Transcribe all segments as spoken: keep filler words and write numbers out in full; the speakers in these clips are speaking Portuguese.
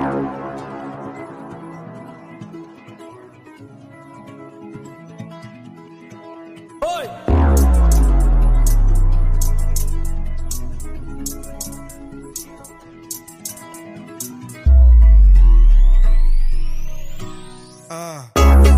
Ah.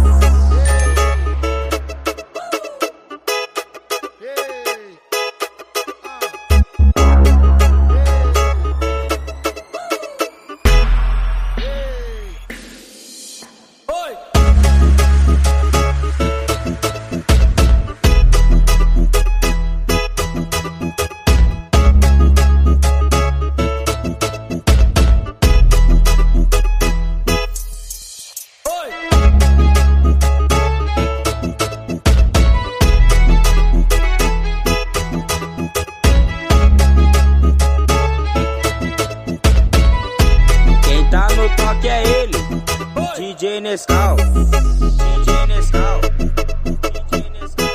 Tá no toque é ele, D J Nescau, D J Nescau, D J Nescau.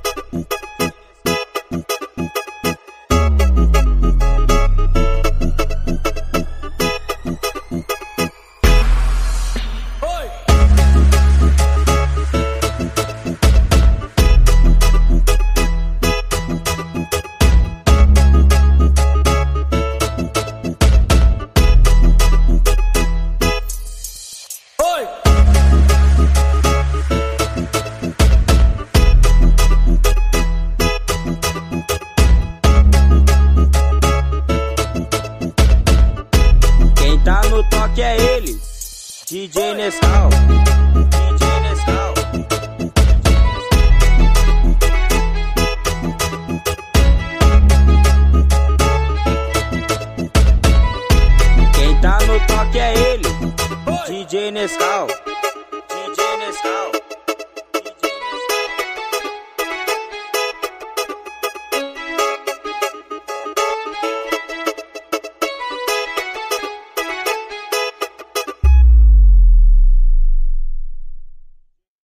Tá no toque é ele, D J Nescau, D J Nescau. Quem tá no toque é ele, D J Nescau.